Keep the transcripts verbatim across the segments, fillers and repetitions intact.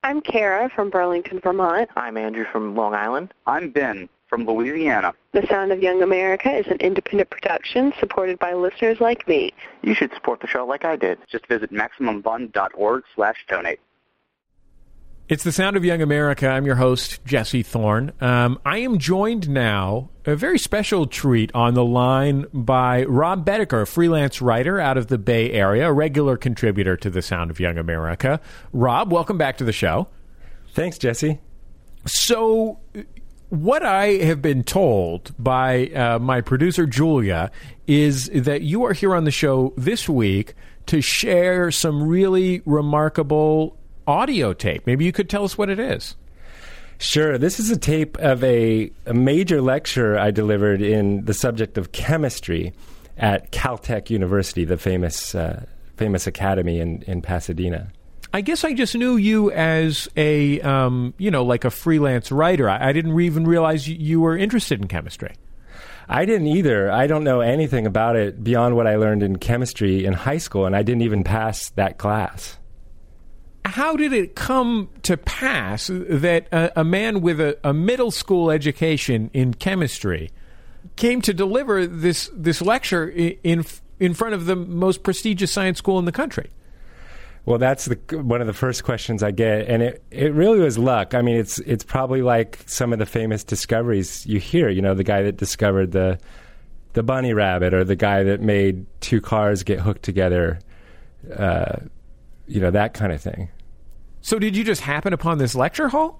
I'm Kara from Burlington, Vermont. I'm Andrew from Long Island. I'm Ben from Louisiana. The Sound of Young America is an independent production supported by listeners like me. You should support the show like I did. Just visit MaximumFun.org slash donate. It's The Sound of Young America. I'm your host, Jesse Thorne. Um, I am joined now, a very special treat on the line by Rob Bedecker, a freelance writer out of the Bay Area, a regular contributor to The Sound of Young America. Rob, welcome back to the show. Thanks, Jesse. So what I have been told by uh, my producer, Julia, is that you are here on the show this week to share some really remarkable audio tape. Maybe you could tell us what it is. Sure. This is a tape of a, a major lecture I delivered in the subject of chemistry at Caltech University, the famous uh, famous academy in, in Pasadena. I guess I just knew you as a, um, you know, like a freelance writer. I, I didn't even realize you, you were interested in chemistry. I didn't either. I don't know anything about it beyond what I learned in chemistry in high school, and I didn't even pass that class. How did it come to pass that a, a man with a, a middle school education in chemistry came to deliver this this lecture in in front of the most prestigious science school in the country? Well, that's the, one of the first questions I get, and it, it really was luck. I mean, it's it's probably like some of the famous discoveries you hear. You know, the guy that discovered the the bunny rabbit, or the guy that made two cars get hooked together. Uh, you know, that kind of thing. So did you just happen upon this lecture hall?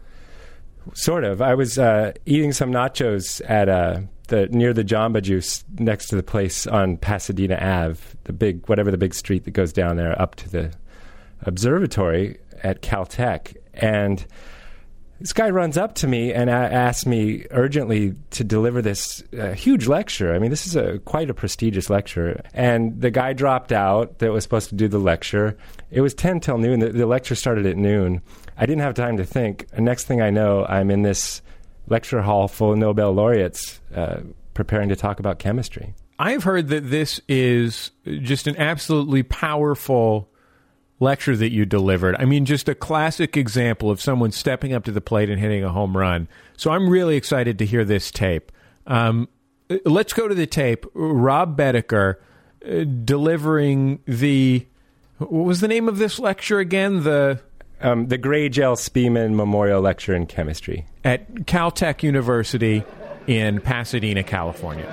Sort of. I was uh, eating some nachos at uh, the near the Jamba Juice next to the place on Pasadena Avenue, the big whatever the big street that goes down there up to the observatory at Caltech. And this guy runs up to me and a- asks me urgently to deliver this uh, huge lecture. I mean, this is a quite a prestigious lecture. And the guy dropped out that was supposed to do the lecture. It was ten till noon. The, the lecture started at noon. I didn't have time to think. And next thing I know, I'm in this lecture hall full of Nobel laureates uh, preparing to talk about chemistry. I've heard that this is just an absolutely powerful lecture that you delivered. I mean, just a classic example of someone stepping up to the plate and hitting a home run. So I'm really excited to hear this tape. Um, let's go to the tape. Rob Bedecker uh, delivering the... What was the name of this lecture again? The um, the Gray Gel Speeman Memorial Lecture in Chemistry at Caltech University in Pasadena, California.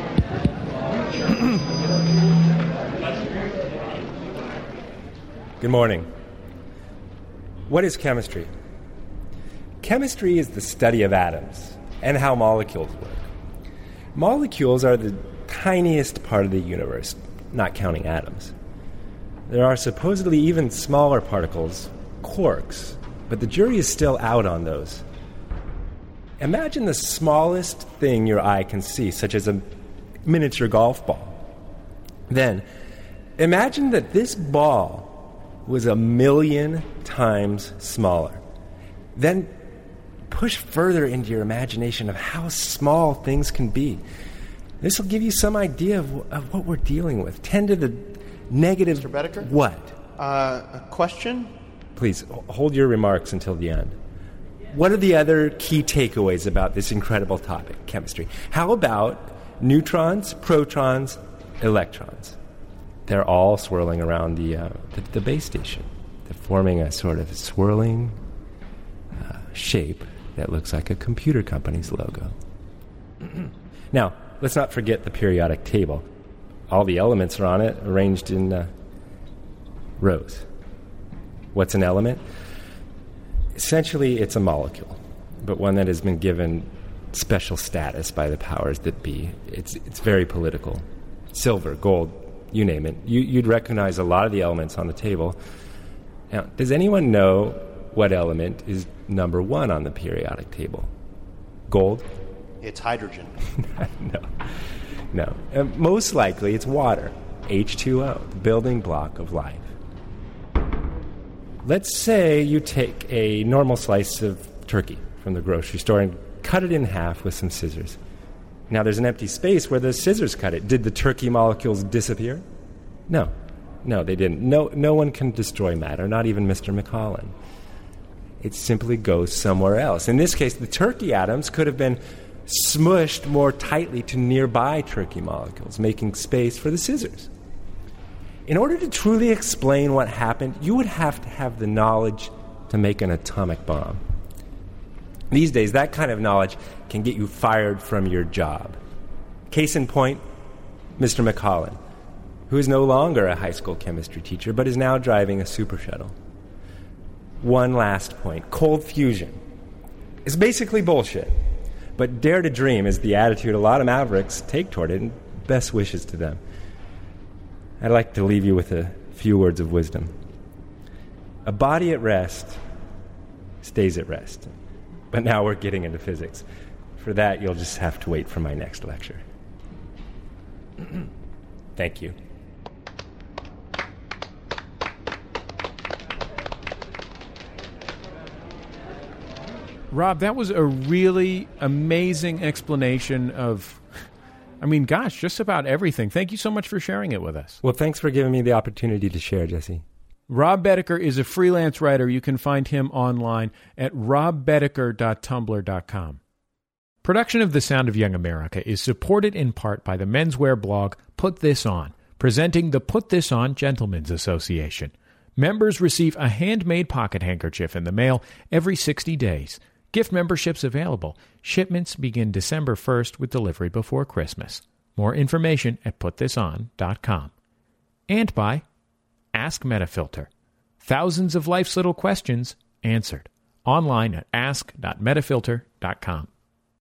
Good morning. What is chemistry? Chemistry is the study of atoms and how molecules work. Molecules are the tiniest part of the universe, not counting atoms. There are supposedly even smaller particles, quarks, but the jury is still out on those. Imagine the smallest thing your eye can see, such as a miniature golf ball. Then, imagine that this ball was a million times smaller. Then push further into your imagination of how small things can be. This will give you some idea of, of what we're dealing with. ten to the negative... Mister Bedecker? What? Uh, a question? Please, hold your remarks until the end. What are the other key takeaways about this incredible topic, chemistry? How about neutrons, protons, electrons? They're all swirling around the, uh, the, the base station. They're forming a sort of swirling uh, shape that looks like a computer company's logo. Now, let's not forget the periodic table. All the elements are on it, arranged in uh, rows. What's an element? Essentially, it's a molecule, but one that has been given special status by the powers that be. It's it's very political. Silver, gold, you name it. You, you'd recognize a lot of the elements on the table. Now, does anyone know what element is number one on the periodic table? Gold? It's hydrogen. No. No. Uh, most likely it's water. H two O, the building block of life. Let's say you take a normal slice of turkey from the grocery store and cut it in half with some scissors. Now there's an empty space where the scissors cut it. Did the turkey molecules disappear? No. No, they didn't. No, no one can destroy matter, not even Mister McCollin. It simply goes somewhere else. In this case, the turkey atoms could have been smushed more tightly to nearby turkey molecules, making space for the scissors. In order to truly explain what happened, you would have to have the knowledge to make an atomic bomb. These days, that kind of knowledge can get you fired from your job. Case in point, Mister McCollin, who is no longer a high school chemistry teacher, but is now driving a super shuttle. One last point. Cold fusion is basically bullshit, but dare to dream is the attitude a lot of mavericks take toward it, and best wishes to them. I'd like to leave you with a few words of wisdom. A body at rest stays at rest. But now we're getting into physics. For that, you'll just have to wait for my next lecture. Thank you. Rob, that was a really amazing explanation of, I mean, gosh, just about everything. Thank you so much for sharing it with us. Well, thanks for giving me the opportunity to share, Jesse. Rob Boedeker is a freelance writer. You can find him online at rob boedeker dot tumblr dot com. Production of The Sound of Young America is supported in part by the menswear blog Put This On, presenting the Put This On Gentlemen's Association. Members receive a handmade pocket handkerchief in the mail every sixty days. Gift memberships available. Shipments begin December first with delivery before Christmas. More information at put this on dot com. And by Ask Metafilter. Thousands of life's little questions answered. Online at ask dot metafilter dot com.